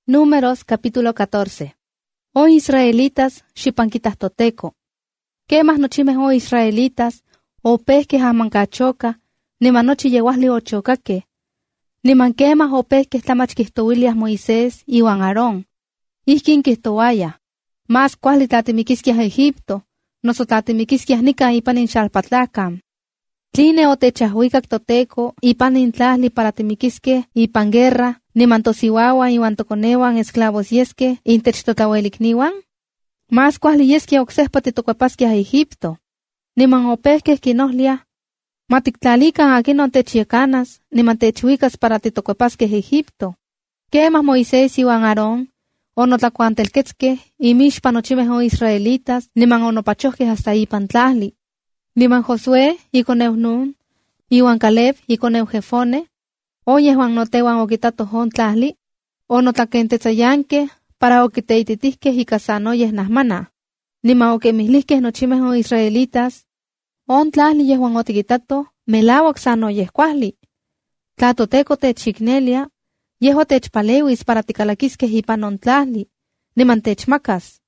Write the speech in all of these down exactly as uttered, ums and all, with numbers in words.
Números capítulo catorce. Oh israelitas, xipanquitas toteco. Quemas nochimes oh israelitas, o pesques amancachoca, niman nochi yeguasli ochocaque. Niman quemas o pesques tamachquistoilias Moisés y Juan Aarón. Isquin quistoaya. Mas cuali tatimiquisquias Egipto, noso tatimiquisquias nica ipan inxalpatlacam. Tline o techahuicac toteco, ipan intlasli para timiquisque, ipan guerra, niman tosihuahuan iwan toconehuan esclavos yesque, intech totahuelicnihuan? Mas cuali yesquia ocsehpa titocuepasquias Egipto. Niman o pesques quinohlia, matictlalican aquinon techyecanas, niman techuicas para titocuepasques Egipto. Quemas Moisés y Juan Aarón, o notlacuantelquetzque, y mixpa nochimeh o israelitas, niman o nopachohques hasta ipan tlahli. Niman Josué, y coneu Nun, y Juan Caleb, y coneu Jefone, o yehuan notehuan oquitato hon tlahli, o notlaquentetzayanque, para oquiteititisques y casanoyes nasmana. Niman oquemislisques nochimeh o israelitas, on tlahli yehuan otiquitato, melauac sanoyes cuahli. Tlatoteco techicnelia, yeho techpalewis para ticalaquisques ipan on tlahli, niman techmacas.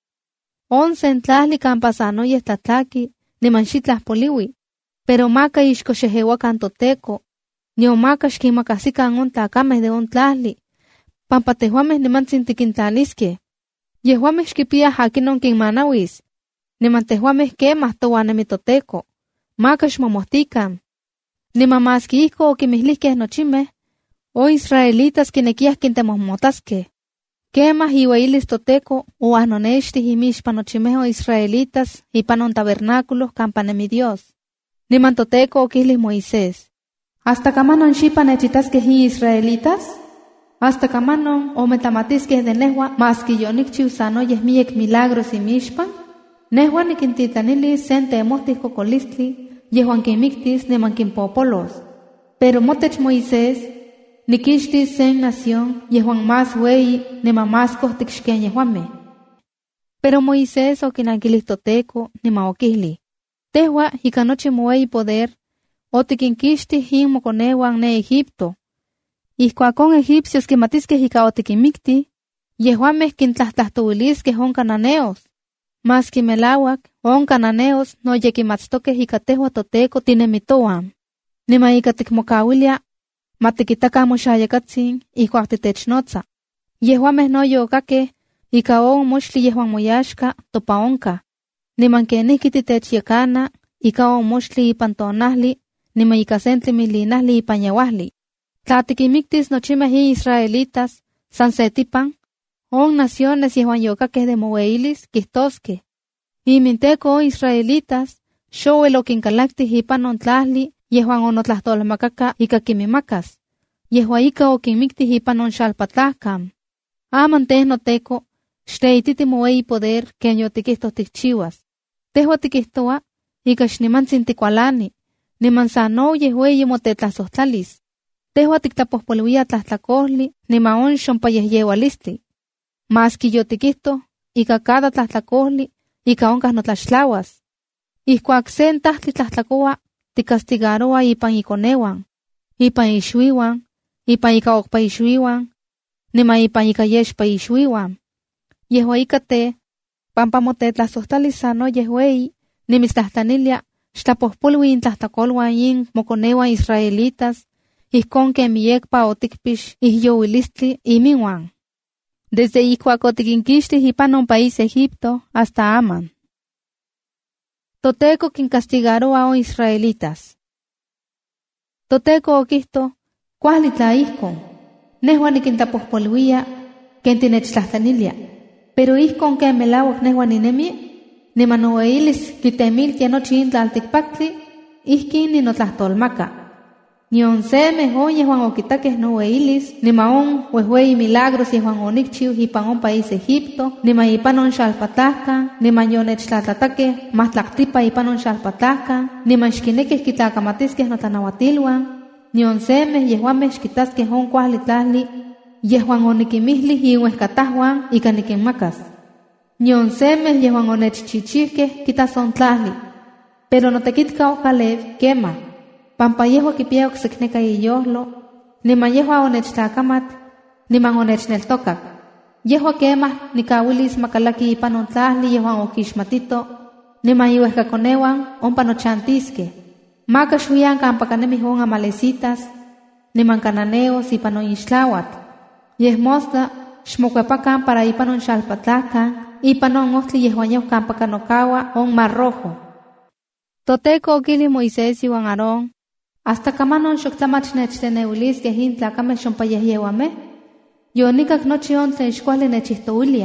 On sen tlahli campasanoyes tlatlaki, niman xitlas poliwi, pero maca ixcoxehehuacan toteco, nio maca xquimacasican on tlacameh de on tlahli, pampa tehuameh nimantzin tiquintlalisque. Yehuameh xquipiah aquinon quinmanawis, niman tehuameh quemah tohuanemi toteco, maca xmomohtican. Niman masqui ihco oquimihlisqueh nochimeh, o israelitas quinequiah quintemohmotasque. Quemah iueilis toteco o ahnonextih imixpa nochimeh o israelitas ipan on tabernáculos campanemi Dios. Niman toteco oquihlis Moisés, ¿hasta camanon xipa nechitasqueh i israelitas? ¿Hasta camanon o metamatisqueh de nehua masqui yonicchiu sanoyes miec milagros imixpan? Nehua niquintitlanilis sen temohtih cocolistli, yehuan quimictis niman quimpopolos. Pero motech Moisés, niquixtis sen nación, yehuan más wei, niman más cohtixquen yehuameh. Pero Moisés oquinanquilis toteco, niman oquihli, tehua ica nochi mowei poder, otiquinquixtih in moconeuan ne Egipto. Ihcuacon egipcios quimatisqueh ica otiquimicti, yehuameh quintlahtlahtouilisqueh on cananeos. Mas quimelauac, on cananeos no yequimatstoqueh ica tehua toteco tinemitoan. Niman ica ticmocahuilia, matiquitaca moxayacatzin, ihcuac titechnotza. Yehuameh no yocaqueh, ica on moxtli yehuan moyaxca, topa onca. Niman quenihqui titechyecana, ica on moxtli ipan tonahli, niman ica sentli milinahli ipan yauahli. Tla tiquimictis nochimeh i israelitas, san setipan, on naciones yehuan yocaqueh de moweilis, quihtosque. Iminteco o israelitas, xowel oquincalactih ipan on tlahli, yehuan onotlahtolmacaca ica quimimacas. Yehua ica oquimictih ipan on xalpatlahcam. Aman teh noteco, xteititi mowei poder ken yotiquihtoh ticchiuas. Tehua tiquihtoa, ica xnimantzin ticualani, niman sanou yehueyi motetlasohtlalis. Tehua tictlapohpoluia tlahtlacohli, niman on xompayehyeualistli. Masqui yotiquihtoh, ica cada tlahtlacohli, ica oncah notlaxtlauas. Ihcuac sen tahtli tlahtlacoa, ticastigaroa ipan iconeuan, ipan ixuiwan, ipan ica ocpa ixuiwan, niman ipan ica yexpa ixuiwan. Yehua ica te, pampa motetlasohtalis sano yehueyi, nimitztlahtanilia, xtlapohpolui intlahtlacolhuan in moconeuan israelitas, ihcon que miyecpa oticpix ihyouilistli iminwan. Desde ihcuac otiquinquixtih ipan on país Egipto hasta aman. Toteco quincastigaroa o israelitas. Toteco oquihto, cuahli tla ihcon, nehua niquintlapohpoluia, ken tinechtlahtlanilia, pero ihcon ken melauac nehua ninemi, niman oweilis quitemiltia nochi in tlalticpactli, ihkin ninotlahtolmaca. Nion semeh on yehuan oquitaqueh noweilis, niman on huehueyi milagros yehuan onicchiu ipan on país Egipto, niman ipan on xalpatlahcan, niman yonechtlatlataqueh mahtlactipa ipan on xalpatlahcan, niman xquinequeh quitlacamatisqueh notlanauatilhuan, nion semeh yehuameh xquitasqueh on cuahli tlahli, yehuan oniquimihlih inuehcatahuan ica niquinmacas. Nion semeh yehuan onechchichihqueh quitas on tlahli, pero notequitka o Caleb, quema, pampa yehua quipia ocsecneca iyohlo, niman yehua onechtlacamat, niman onechneltocak. Yehua quemah nikawilis makalaki ipan on tlahli yehuan okixmatito, niman iuehkakonewan ompa nochantiske. Maka xuyan kampakanemi on amalecitas, niman cananeos ipan on ixtlawatl. Yehmostla xmokuepakan para ipan on xalpatlakan, ipan on ohtli yehuan yeu kampakanokawa on Mar Rojo. Toteko okili Moisés iwan Aarón, hasta kamanon xoktlamach nechteneuiliske intlakame xompayehyehuame, yonikak nochi on tlen xkuali nechihtouilia.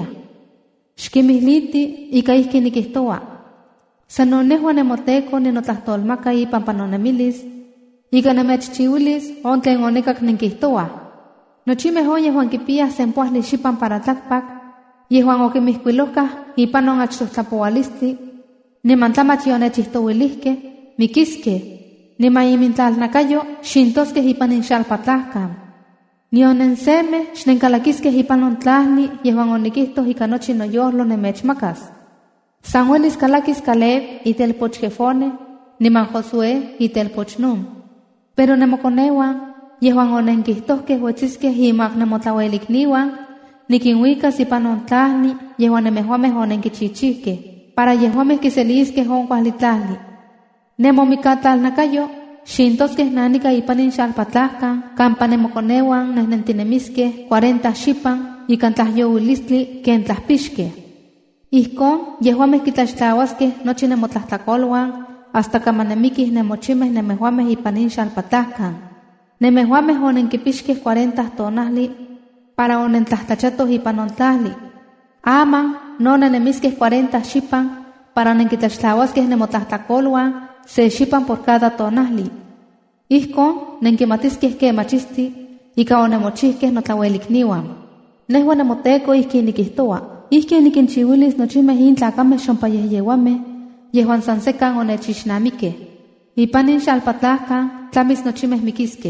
Xkimihliti ika ihki nikihtoa. Sano nehua nemoteko ninotlahtolmaka ipan panonemilis, ika nemechchiuilis on tlen onikak ninkihtoa. Nochimeh on yehuan kipiyah senpoahli xipan para tlakpak, yehuan okimihkuilokah ipan on achtohtlapoalistli, niman tlamach yonechihtouilihke, mikiske, niman imintlalnakayo xintoske ipan inxalpatlahkan. Nionenseme xnenkalakiske ipan on tlahli yehuan onikihtoh ika nochi noyolo nemechmakas. San uelis kalakis Caleb itelpoch Jefone, niman Josué itelpoch Nun. Pero nemokonewan, yehuan onenkihtohkeh uetziskeh imak nemotlauelikniwan, nikinhuikas ipan on tlahli yehuan nemehuameh onenkichichihkeh, para yehuameh kiseliskeh on kuahli tlahli. Nemomikatlalnakayo, xintoskeh nanika ipan inxalpatlahkan, kampa nemokonewan nehnentinemiskeh cuarenta xipan, ikan tlahyouilistli ken tlahpixkeh. Ihkon, yehuameh kitlaxtlawaskeh nochi nemotlahtlakoluan, hasta kamanemikih nemochimeh nemehuameh ipan inxalpatlahkan. Nemehuameh onenkipixkeh cuarenta tonahli, para onentlahtlachatos ipan on tlahli. Aman, no nenemiskeh cuarenta xipan, para nenkitlaxtlawaskeh nemotlahtlakoluan, se xipan por cada tonahli. Ihkon, nenkimatiskeh kemachisti, ika onemochihkeh notlauelikniwan. Nehua nemoteko ihki nikihtoa. Ihki nikinchiuilis nochimeh intlakameh xompayehyehuameh, yehuan san sekan onechixnamikeh. Ipan inxalpatlahkan, tlamis nochimeh mikiskeh.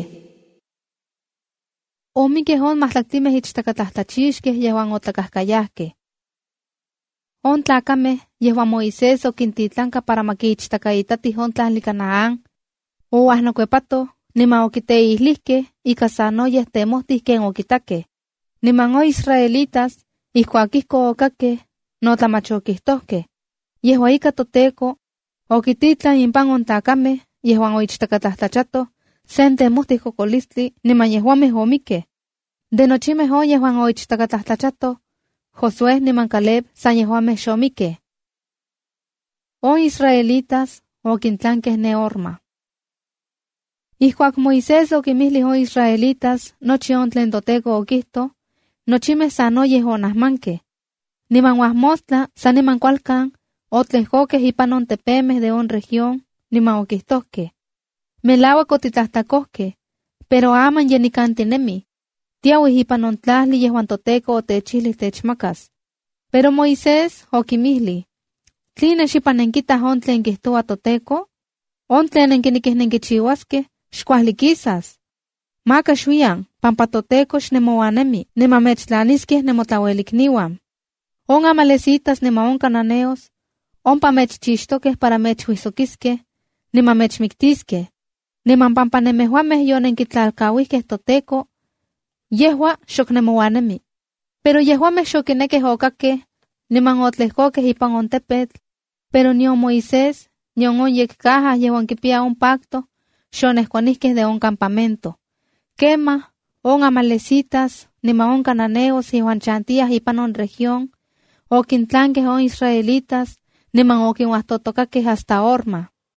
Omikeh on mahtlaktimeh ichtakatlahtlachixkeh yehuan otlakahkayahkeh. On tlakameh yehuan Moisés okintitlanka para makiichtakaitatih on tlahli Canaán, oahnokuepato, niman okiteihlikeh ika sanoyeh temohtih ken okitakeh. Niman o israelitas, ihkuakihko okakeh, notlamachokihtohkeh. Yehua ika Toteko, okititlan impan on tlakameh, yehuan oichtakatlahtlachatoh, sen temohtih kokolistli, niman yehuameh omikeh. De nochimeh on yehuan oichtakatlahtlachatoh, Josué niman Caleb san yehuameh xomikeh. On israelitas okintlankeh ne Orma. Ihkuak Moisés okimihlih on israelitas nochi on tlen Toteko okihto, nochimeh sanoyeh onahmankeh. Niman uahmostla san niman kualkan otlehkokeh ipan on tepemeh de on región, niman okihtohkeh. Melauak otitlahtakohkeh, pero aman yenikantinemi. Tiauih ipan on tlahli yehuan Toteko otechilih techmakas. Pero Moisés okimihlih, ¿tline xipan nenkitah on tlen kihtoa Toteko? On tlen nenkinikih nenkichiuaskeh, xkuahli kisas. Maka xuian, pampa Toteko xnemouanemi, niman mechtlaniskeh nemotlauelikniwan. On amalecitas niman on cananeos, ompa mechchixtokeh para mechhuisokiskeh, niman mechmiktiskeh. Niman pampa nemehuameh yonenkitlalkauihkeh Toteko, yehua xok nemouanemi. Pero yehuameh xokinekeh okakeh, niman otlehkokeh ipan on tepetl, pero nion Moisés, nion on yekcaja yehuan kipia on pacto, xonehkuanihkeh de on campamento. Kema, on amalecitas, niman on cananeos yehuan chantiah ipan on región, okintlankeh on israelitas, niman okinhuahtotokakeh hasta Orma.